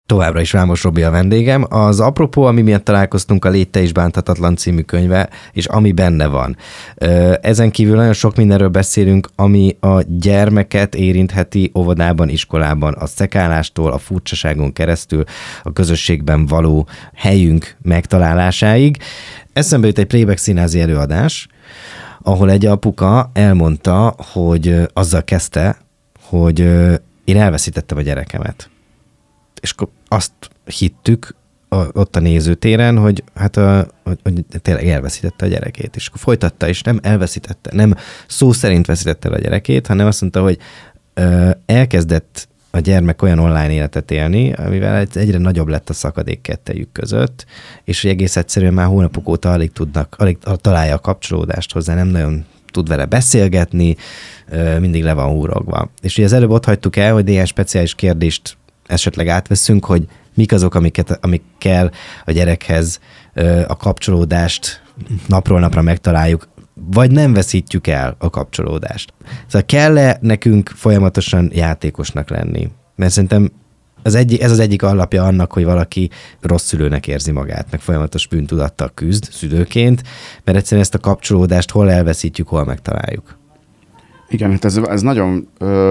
Továbbra is Vámos Robi a vendégem. Az apropó, ami miatt találkoztunk, a Légy te is bántathatlan című könyve, és ami benne van. Ezen kívül nagyon sok mindenről beszélünk, ami a gyermeket érintheti óvodában, iskolában, a szekálástól, a furcsaságon keresztül, a közösségben való helyünk megtalálásáig. Eszembe jut egy Playback színházi előadás, ahol egy apuka elmondta, hogy azzal kezdte, hogy én elveszítettem a gyerekemet. És akkor azt hittük ott a nézőtéren, hogy hogy tényleg elveszítette a gyerekét. És akkor folytatta, és nem elveszítette, nem szó szerint veszítette el a gyerekét, hanem azt mondta, hogy elkezdett a gyermek olyan online életet élni, amivel egyre nagyobb lett a szakadék kettejük között, és hogy egész egyszerűen már hónapok óta alig találja a kapcsolódást hozzá, nem nagyon tud vele beszélgetni, mindig le van húrogva. És ugye az előbb ott hagytuk el, hogy néhány speciális kérdést esetleg átveszünk, hogy mik azok, amikkel a gyerekhez a kapcsolódást napról napra megtaláljuk, vagy nem veszítjük el a kapcsolódást. Szóval kell-e nekünk folyamatosan játékosnak lenni? Mert szerintem ez az egyik alapja annak, hogy valaki rossz szülőnek érzi magát, meg folyamatos bűntudattal küzd szülőként, mert egyszerűen ezt a kapcsolódást hol elveszítjük, hol megtaláljuk. Igen, hát ez nagyon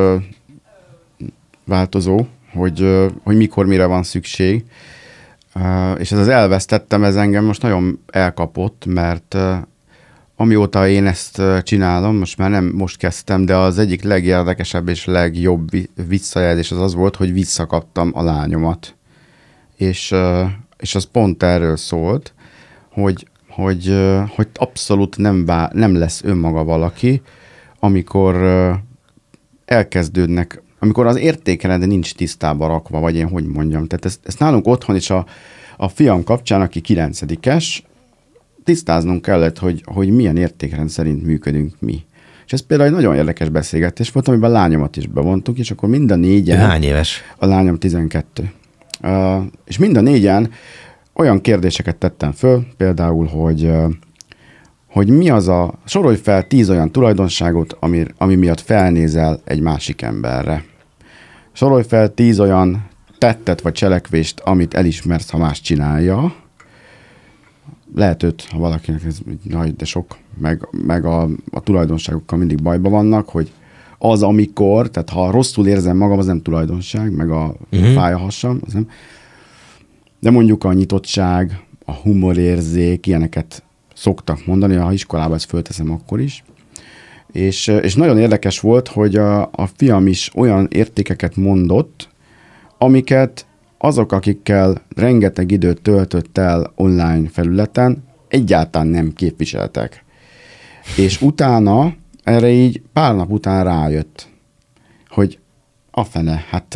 változó, hogy mikor, mire van szükség. És ez az elvesztettem, ez engem most nagyon elkapott, mert amióta én ezt csinálom, most már nem most kezdtem, de az egyik legérdekesebb és legjobb visszajelzés az volt, hogy visszakaptam a lányomat. És az pont erről szólt, hogy abszolút nem lesz önmaga valaki, amikor elkezdődnek, amikor az értékrend nincs tisztába rakva, vagy én hogy mondjam. Tehát ezt nálunk otthon is a fiam kapcsán, aki 9-es, tisztáznunk kellett, hogy milyen értékrend szerint működünk mi. És ez például egy nagyon érdekes beszélgetés volt, amiben a lányomat is bevontuk, és akkor mind a négyen... Hány éves? A lányom 12. És mind a négyen olyan kérdéseket tettem föl, például, hogy mi az sorolj fel 10 olyan tulajdonságot, ami miatt felnézel egy másik emberre. Sorolj fel 10 olyan tettet vagy cselekvést, amit elismersz, ha más csinálja. Lehet 5, ha valakinek ez nagy, de sok, meg a tulajdonságokkal mindig bajban vannak, hogy az, amikor, tehát ha rosszul érzem magam, az nem tulajdonság, meg a fáj a hasam, az nem. De mondjuk a nyitottság, a humorérzék, ilyeneket szoktak mondani, ha iskolában ezt fölteszem akkor is. És nagyon érdekes volt, hogy a fiam is olyan értékeket mondott, amiket azok, akikkel rengeteg időt töltött el online felületen, egyáltalán nem képviseltek. És utána, erre így pár nap után rájött, hogy a fene, hát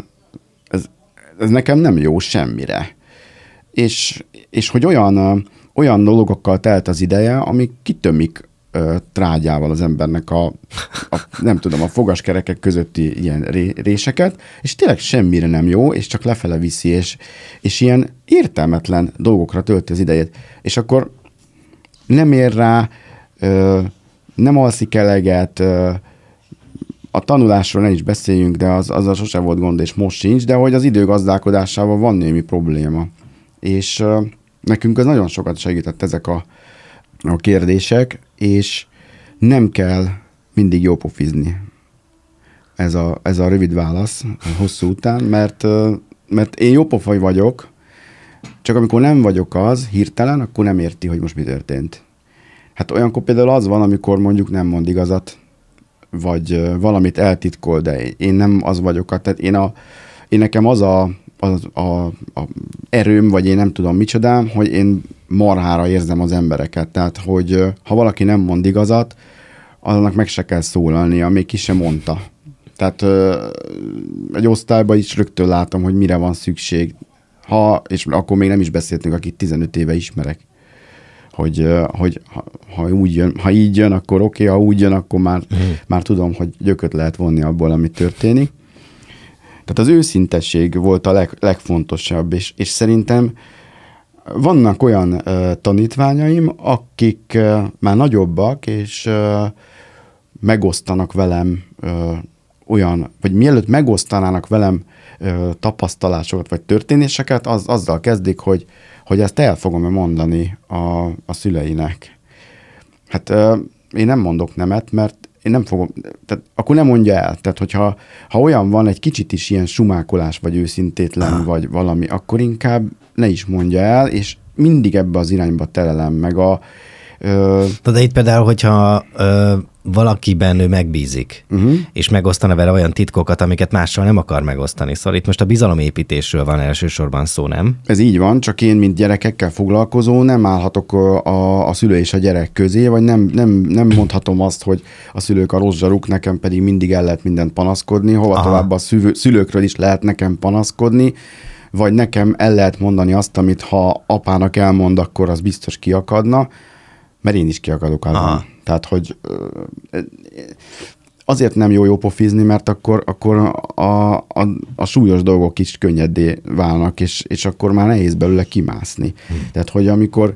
ez nekem nem jó semmire. És hogy olyan dolgokkal telt az ideje, amik kitömik trágyával az embernek nem tudom, a fogaskerekek közötti ilyen réseket, és tényleg semmire nem jó, és csak lefele viszi, és ilyen értelmetlen dolgokra tölti az idejét. És akkor nem ér rá, nem alszik eleget, a tanulásról ne is beszéljünk, de azzal sosem volt gond, és most sincs, de hogy az időgazdálkodásával van némi probléma. És nekünk az nagyon sokat segített ezek a kérdések, és nem kell mindig jópofizni. Ez a rövid válasz hosszú után, mert én jópofaj vagyok, csak amikor nem vagyok az hirtelen, akkor nem érti, hogy most mi történt. Hát olyankor például az van, amikor mondjuk nem mond igazat, vagy valamit eltitkol, de én nem az vagyok. Tehát én nekem az a erőm, vagy én nem tudom micsodám, hogy én marhára érzem az embereket. Tehát, hogy ha valaki nem mond igazat, annak meg se kell szólalnia, még ki sem mondta. Tehát egy osztályban is rögtön látom, hogy mire van szükség. És akkor még nem is beszéltünk, akit 15 éve ismerek. Hogy ha így jön, akkor oké, ha úgy jön, akkor már tudom, hogy gyököt lehet vonni abból, ami történik. Tehát az őszintesség volt a legfontosabb, és szerintem vannak olyan tanítványaim, akik már nagyobbak, és megosztanak velem olyan, vagy mielőtt megosztanának velem tapasztalásokat, vagy történéseket, azzal kezdik, hogy ezt el fogom mondani a szüleinek. Hát én nem mondok nemet, mert én nem fogom, tehát akkor nem mondja el. Tehát, hogyha olyan van, egy kicsit is ilyen sumákolás, vagy őszintétlen, vagy valami, akkor inkább ne is mondja el, és mindig ebbe az irányba terelem meg De itt például, hogyha valakiben ő megbízik, és megosztana vele olyan titkokat, amiket mással nem akar megosztani. Szóval itt most a bizalomépítésről van elsősorban szó, nem? Ez így van, csak én, mint gyerekekkel foglalkozó, nem állhatok a szülő és a gyerek közé, vagy nem mondhatom azt, hogy a szülők a rossz zsaruk, nekem pedig mindig el lehet mindent panaszkodni, hova tovább a szülőkről is lehet nekem panaszkodni, vagy nekem el lehet mondani azt, amit ha apának elmond, akkor az biztos kiakadna, mert én is kiakadok azon. Tehát, hogy azért nem jó pofizni, mert akkor a súlyos dolgok is könnyedé válnak, és akkor már nehéz belőle kimászni. Tehát, hogy amikor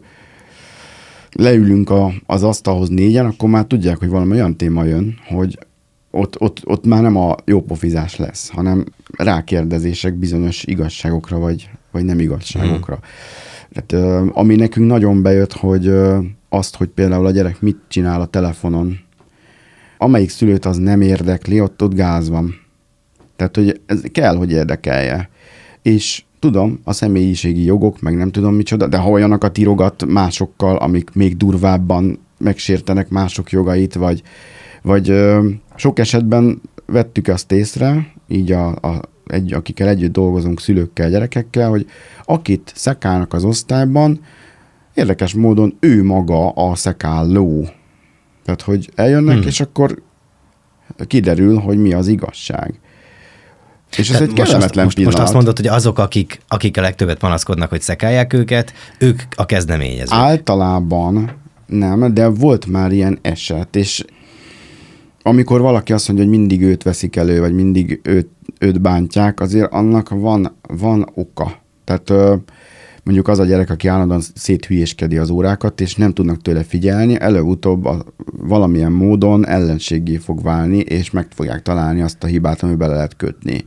leülünk az asztalhoz négyen, akkor már tudják, hogy valami olyan téma jön, hogy ott már nem a jó pofizás lesz, hanem rákérdezések bizonyos igazságokra, vagy nem igazságokra. Tehát, ami nekünk nagyon bejött, hogy azt, hogy például a gyerek mit csinál a telefonon, amelyik szülőt az nem érdekli, ott gáz van. Tehát, hogy ez kell, hogy érdekelje. És tudom, a személyiségi jogok, meg nem tudom micsoda, de ha olyanokat írogat másokkal, amik még durvábban megsértenek mások jogait, vagy sok esetben vettük azt észre, így akikkel együtt dolgozunk, szülőkkel, gyerekekkel, hogy akit szekálnak az osztályban, érdekes módon ő maga a szekálló. Tehát, hogy eljönnek, és akkor kiderül, hogy mi az igazság. És ez egy kellemetlen pillanat. Most azt mondod, hogy azok, akik a legtöbbet panaszkodnak, hogy szekálják őket, ők a kezdeményezők. Általában nem, de volt már ilyen eset, és amikor valaki azt mondja, hogy mindig őt veszik elő, vagy mindig őt bántják, azért annak van oka. Tehát mondjuk az a gyerek, aki állandóan széthülyéskedi az órákat, és nem tudnak tőle figyelni, előbb-utóbb valamilyen módon ellenséggé fog válni, és meg fogják találni azt a hibát, amiben bele lehet kötni.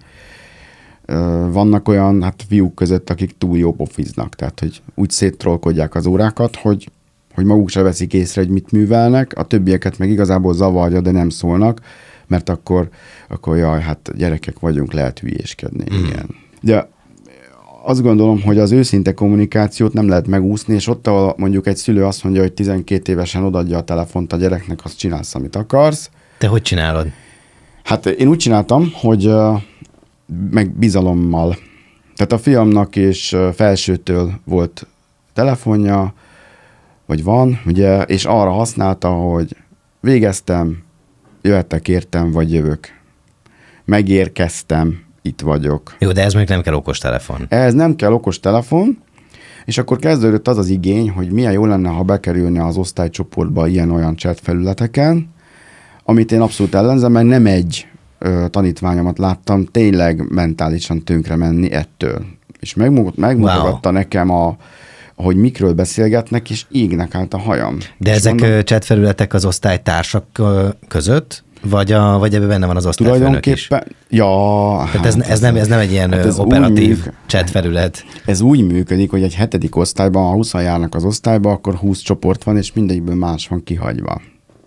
Vannak olyan fiúk között, akik túl jó pofiznak, tehát hogy úgy széttrollkodják az órákat, hogy maguk se veszik észre, hogy mit művelnek, a többieket meg igazából zavarja, de nem szólnak, mert akkor jaj, hát gyerekek vagyunk, lehet hülyéskedni. Igen. De azt gondolom, hogy az őszinte kommunikációt nem lehet megúszni, és ott, ahol mondjuk egy szülő azt mondja, hogy 12 évesen odaadja a telefont a gyereknek, azt csinálsz, amit akarsz. Te hogy csinálod? Hát én úgy csináltam, hogy meg bizalommal. Tehát a fiamnak is felsőtől volt telefonja, vagy van, ugye, és arra használta, hogy végeztem, jöhetek, értem, vagy jövök. Megérkeztem, itt vagyok. Jó, de ez még nem kell okostelefon. Ehhez nem kell okostelefon, és akkor kezdődött az igény, hogy milyen jó lenne, ha bekerülne az osztálycsoportba ilyen-olyan chat felületeken, amit én abszolút ellenzem, mert nem egy tanítványomat láttam tényleg mentálisan tönkre menni ettől. És megmutogatta nekem hogy mikről beszélgetnek, és égnek át a hajam. De és ezek chat felületek az osztálytársak között? Vagy ebben benne van az osztályfőnök is? Ja. Tehát ez nem egy ilyen operatív chat felület. Ez úgy működik, hogy egy 7. osztályban, ha 20 járnak az osztályba, akkor 20 csoport van, és mindegyikből más van kihagyva.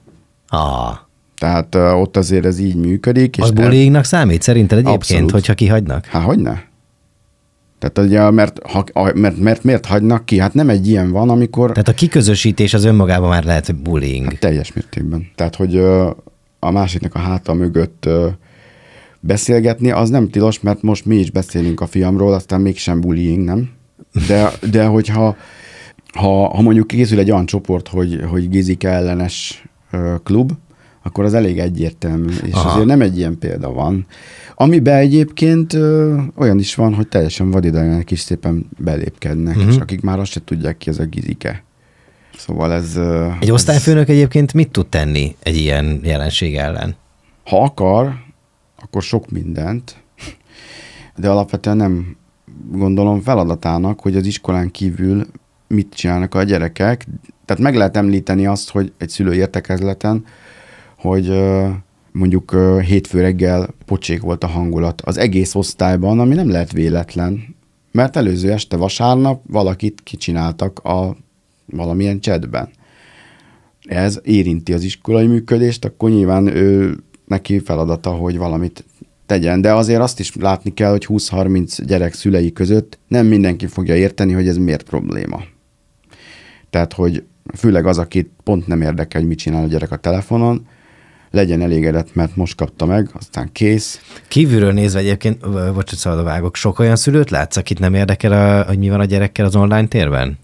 Tehát ott azért ez így működik. Az bullyingnak számít szerinted egyébként, abszolút. Hogyha kihagynak? Hát hogyne? Tehát ugye, mert miért hagynak ki? Hát nem egy ilyen van, amikor... Tehát a kiközösítés az önmagában már lehet bullying. Hát teljes mértékben. Tehát, hogy a másiknak a háta mögött beszélgetni, az nem tilos, mert most mi is beszélünk a fiamról, aztán mégsem bullying, nem? De hogyha mondjuk készül egy olyan csoport, hogy Gizike ellenes klub, akkor az elég egyértelmű, és azért nem egy ilyen példa van. Amiben egyébként olyan is van, hogy teljesen vadidegenek is szépen belépkednek, és akik már azt se tudják ki, ez a Gizike. Szóval ez... Egy osztályfőnök egyébként mit tud tenni egy ilyen jelenség ellen? Ha akar, akkor sok mindent, de alapvetően nem gondolom feladatának, hogy az iskolán kívül mit csinálnak a gyerekek. Tehát meg lehet említeni azt, hogy egy szülő értekezleten, hogy mondjuk hétfő reggel pocsék volt a hangulat az egész osztályban, ami nem lehet véletlen, mert előző este vasárnap valakit kicsináltak a valamilyen chatben. Ez érinti az iskolai működést, akkor nyilván neki feladata, hogy valamit tegyen, de azért azt is látni kell, hogy 20-30 gyerek szülei között nem mindenki fogja érteni, hogy ez miért probléma. Tehát, hogy főleg az, akit pont nem érdekel, hogy mit csinál a gyerek a telefonon, legyen elégedett, mert most kapta meg, aztán kész. Kívülről nézve egyébként, bocsánat, szabad vágok, sok olyan szülőt látsz, akit nem érdekel, hogy mi van a gyerekkel az online térben?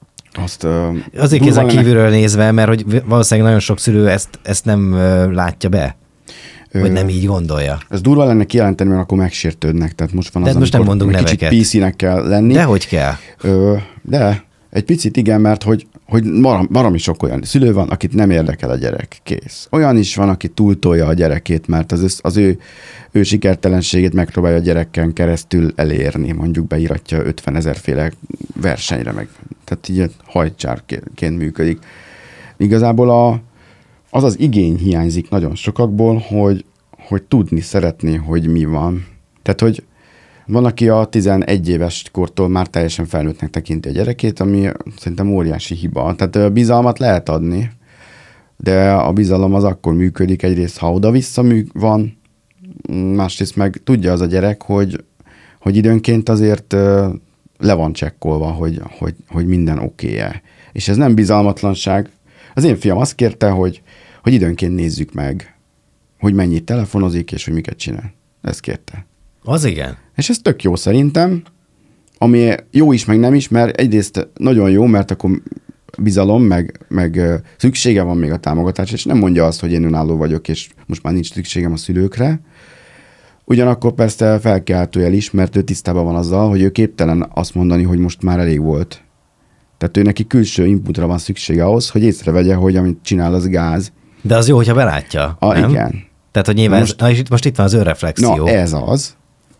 Azért kézzel kívülről nézve, mert hogy valószínűleg nagyon sok szülő ezt nem látja be. Vagy nem így gondolja. Ez durva lenne kijelenteni, mert akkor megsértődnek. Tehát most van de az, most nem mondunk neveket. Kicsit PC-nek kell lenni. De hogy kell? De egy picit igen, mert hogy baromi sok olyan szülő van, akit nem érdekel a gyerek. Kész. Olyan is van, aki túltolja a gyerekét, mert az ő sikertelenségét megpróbálja a gyerekken keresztül elérni. Mondjuk beíratja 50 000 féle versenyre meg. Tehát így hajcsárként működik. Igazából az igény hiányzik nagyon sokakból, hogy tudni szeretné, hogy mi van. Tehát, hogy van, aki a 11 éves kortól már teljesen felnőttnek tekinti a gyerekét, ami szerintem óriási hiba. Tehát a bizalmat lehet adni, de a bizalom az akkor működik egyrészt, ha oda-vissza van, másrészt meg tudja az a gyerek, hogy időnként azért le van csekkolva, hogy minden oké-e. És ez nem bizalmatlanság. Az én fiam azt kérte, hogy időnként nézzük meg, hogy mennyit telefonozik, és hogy miket csinál. Ezt kérte. Az igen. És ez tök jó szerintem, ami jó is, meg nem is, mert egyrészt nagyon jó, mert akkor bizalom, meg szüksége van még a támogatásra, és nem mondja azt, hogy én önálló vagyok, és most már nincs szükségem a szülőkre. Ugyanakkor persze felkeltő jel is, mert ő tisztában van azzal, hogy ő képtelen azt mondani, hogy most már elég volt. Tehát ő neki külső inputra van szüksége ahhoz, hogy észrevegye, hogy amit csinál, az gáz. De az jó, hogyha belátja, nem? Igen. Tehát, hogy nyilván most itt van az önreflexió. Na, ez az.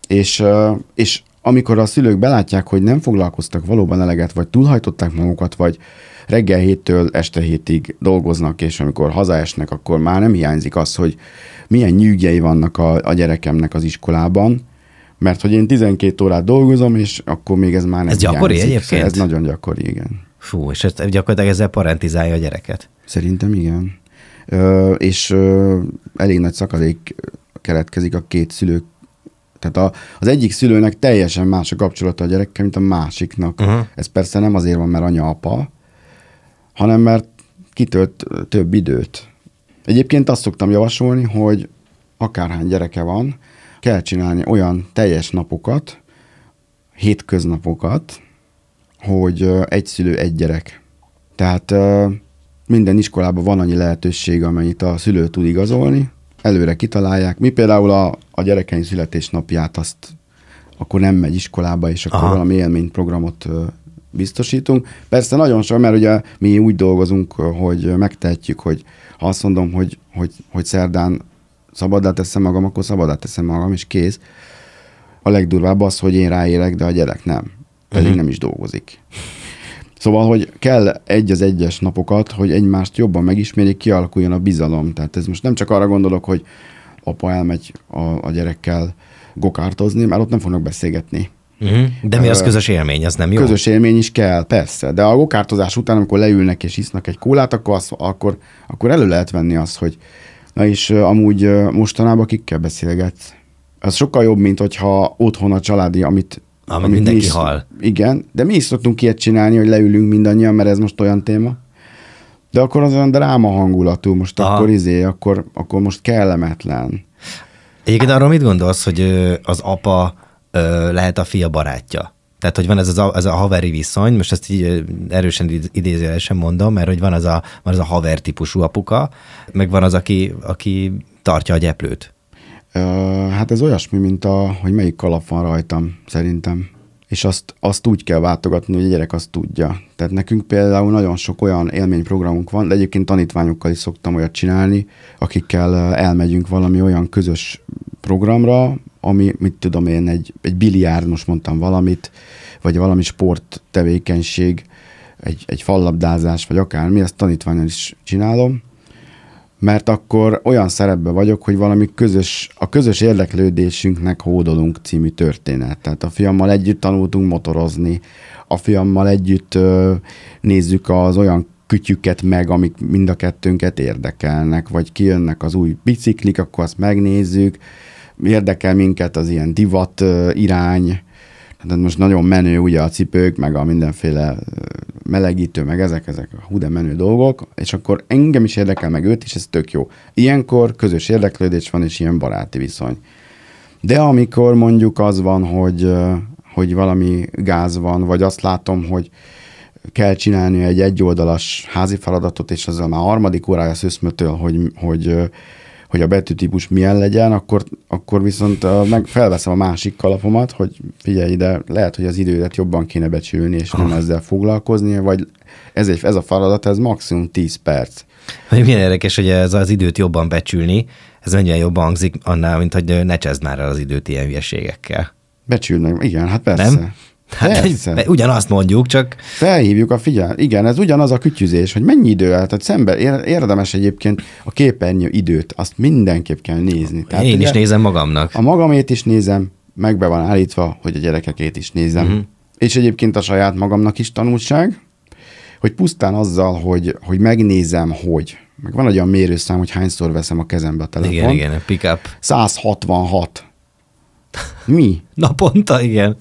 És amikor a szülők belátják, hogy nem foglalkoztak valóban eleget, vagy túlhajtották magukat, vagy reggel 7-től este 7-ig dolgoznak, és amikor hazaesnek, akkor már nem hiányzik az, hogy milyen nyűgjei vannak a gyerekemnek az iskolában, mert hogy én 12 órát dolgozom, és akkor még ez már nem hiányzik. Ez gyakori egyébként? Ez nagyon gyakori, igen. Fú, és gyakorlatilag ezzel parentizálja a gyereket. Szerintem igen. És elég nagy szakadék keletkezik a két szülő. Tehát az egyik szülőnek teljesen más a kapcsolata a gyerekkel, mint a másiknak. Uh-huh. Ez persze nem azért van, mert anya-apa, hanem mert kitölt több időt. Egyébként azt szoktam javasolni, hogy akárhány gyereke van, kell csinálni olyan teljes napokat, hétköznapokat, hogy egy szülő, egy gyerek. Tehát minden iskolában van annyi lehetőség, amennyit a szülő tud igazolni, előre kitalálják. Mi például a gyerekeink születésnapját azt akkor nem megy iskolába, és akkor valami élményprogramot biztosítunk. Persze nagyon sok, mert ugye mi úgy dolgozunk, hogy megtehetjük, hogy ha azt mondom, hogy szerdán szabaddá teszem magam, akkor szabaddá teszem magam, és kész. A legdurvább az, hogy én ráérek, de a gyerek nem. Pedig nem is dolgozik. Szóval, hogy kell az egyes napokat, hogy egymást jobban megismerjék, kialakuljon a bizalom. Tehát ez most nem csak arra gondolok, hogy apa elmegy a gyerekkel gokártozni, mert ott nem fognak beszélgetni. De mi az közös élmény, az nem jó? Közös élmény is kell, persze. De a gokártozás után, amikor leülnek és isznak egy kólát, akkor elő lehet venni azt, hogy na és amúgy mostanában kikkel beszélgetsz. Az sokkal jobb, mint hogyha otthon a családi, amit mindenki hal. Igen, de mi is szoktunk ilyet csinálni, hogy leülünk mindannyian, mert ez most olyan téma. De akkor az olyan dráma hangulatú, most akkor most kellemetlen. Egyébként arról mit gondolsz, hogy az apa lehet a fia barátja? Tehát, hogy van ez a haveri viszony, most ezt így erősen idézőjelesen mondom, mert hogy van az a haver típusú apuka, meg van az, aki tartja a gyeplőt. Hát ez olyasmi, mint hogy melyik kalap van rajtam, szerintem. És azt úgy kell váltogatni, hogy a gyerek azt tudja. Tehát nekünk például nagyon sok olyan élményprogramunk van, de egyébként tanítványokkal is szoktam olyat csinálni, akikkel elmegyünk valami olyan közös programra, ami, mit tudom én, egy biliárd, most mondtam valamit, vagy valami sporttevékenység, egy fallabdázás, vagy akármi, ezt tanítványon is csinálom. mert akkor olyan szerepben vagyok, hogy valami a közös érdeklődésünknek hódolunk című történet. Tehát a fiammal együtt tanultunk motorozni, a fiammal együtt nézzük az olyan kütyüket meg, amik mind a kettőnket érdekelnek, vagy kijönnek az új biciklik, akkor azt megnézzük, érdekel minket az ilyen divat irány, tehát most nagyon menő ugye a cipők, meg a mindenféle melegítő, meg ezek a de menő dolgok, és akkor engem is érdekel, meg őt is, ez tök jó. Ilyenkor közös érdeklődés van, és ilyen baráti viszony. De amikor mondjuk az van, hogy valami gáz van, vagy azt látom, hogy kell csinálni egy egyoldalas házi feladatot, és azzal már harmadik órája szöszmötöl, hogy a betűtípus milyen legyen, akkor viszont meg felveszem a másik kalapomat, hogy figyelj ide, lehet, hogy az idődet jobban kéne becsülni, és nem ezzel foglalkozni, vagy ez a feladat, ez maximum 10 perc. Milyen érdekes, hogy ez az időt jobban becsülni, ez mennyire jobban hangzik annál, mint hogy ne cseszd már el az időt ilyen hülyeségekkel. Becsülnek, igen, hát persze. Nem? Hát, ugyanazt mondjuk, csak... Felhívjuk a figyelmet. Igen, ez ugyanaz a kütyüzés, hogy mennyi idő el. Tehát szemben érdemes egyébként a képernyő időt, azt mindenképp kell nézni. Tehát én is nézem magamnak. A magamét is nézem, meg be van állítva, hogy a gyerekekét is nézem. Uh-huh. És egyébként a saját magamnak is tanulság, hogy pusztán azzal, hogy megnézem, hogy. Meg van egy olyan mérőszám, hogy hányszor veszem a kezembe a telefont. Igen, pick up. 166. Mi? Naponta, igen.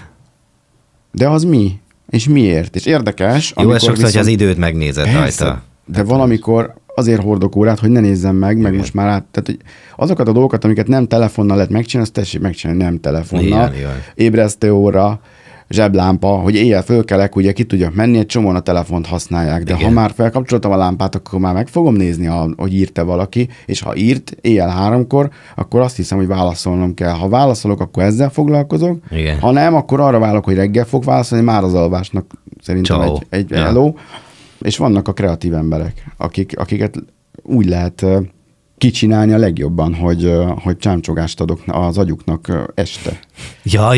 De az mi? És miért? És érdekes. Jó, ez sokszor, hogy az időt megnézed rajta. De valamikor azért hordok órát, hogy ne nézzem meg, meg most már tehát, hogy azokat a dolgokat, amiket nem telefonnal lehet megcsinálni, azt tessék megcsinálni nem telefonnal. Igen. Ébresztő óra, zseblámpa, hogy éjjel fölkelek, ugye ki tudjak menni, egy csomóan a telefont használják, de ha már felkapcsoltam a lámpát, akkor már meg fogom nézni, hogy írt-e valaki, és ha írt éjjel 3-kor, akkor azt hiszem, hogy válaszolnom kell. Ha válaszolok, akkor ezzel foglalkozok, igen. Ha nem, akkor arra várok, hogy reggel fog válaszolni, már az alvásnak szerintem egy hello. És vannak a kreatív emberek, akiket úgy lehet kicsinálni a legjobban, hogy csámcsogást adok az agyuknak este. Ja,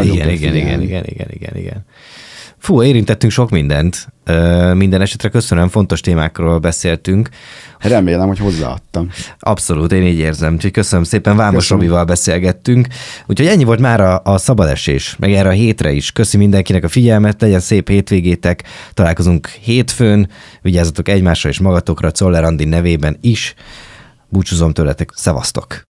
igen. Fú, érintettünk sok mindent. Minden esetre köszönöm, fontos témákról beszéltünk. Remélem, hogy hozzáadtam. Abszolút, én így érzem. Úgyhogy köszönöm szépen, Vámos Robival beszélgettünk. Úgyhogy ennyi volt már a szabadesés, meg erre a hétre is. Köszi mindenkinek a figyelmet, legyen szép hétvégétek. Találkozunk hétfőn, vigyázzatok egymásra és magatokra, Czoller Andi nevében is. Búcsúzom tőletek, szevasztok!